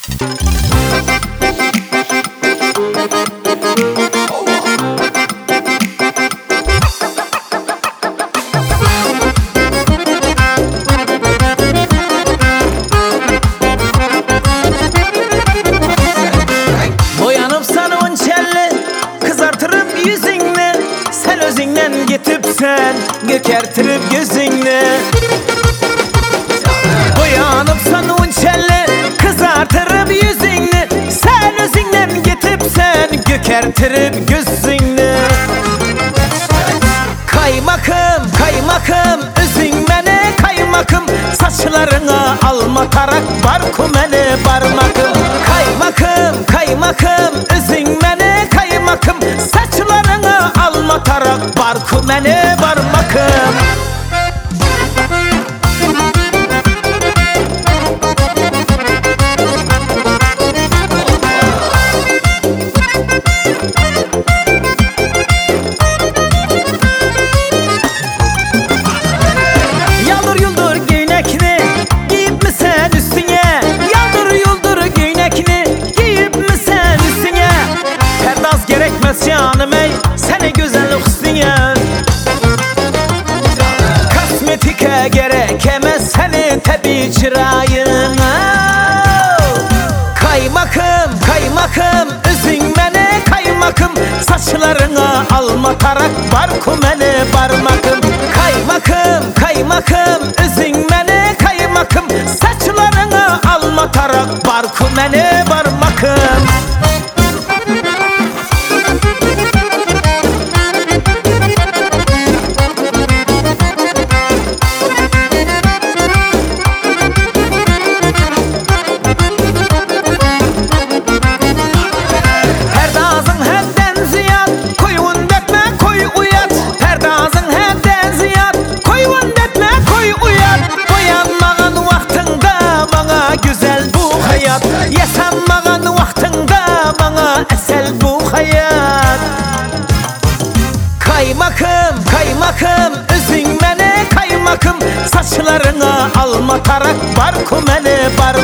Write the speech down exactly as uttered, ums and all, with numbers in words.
Sen gökertirip gözünle Boyanıpsan unçelle kızartırıp yüzünle Sen özünden gitip sen gökertirip gözünle Kaymakım kaymakım özün mene kaymakım Saçlarına alma tarak barku mene barmakım Kaymakım kaymakım özün mene kaymakım Saçlarına alma tarak barku mene barmakım Yaldır yuldur göynekini giyip mi sen üstüne Yaldır yuldur göynekini giyip mi sen üstüne Perdaz gerekmez canım ey seni güzellik üstüne Kosmetike gerekemez seni tabi çırayına Kaymakım kaymakım özün mene kaymakım Saçlarına alma tarak barku mene barmakım Kaymakım kaymakım özün mene kaymakım Saçlarına alma tarak barku mene barmakım Yaşanmağın vaxtında bana əsəl bu hayat Kaymakım kaymakım özün mene kaymakım Saçlarına alma tarak barku mene bar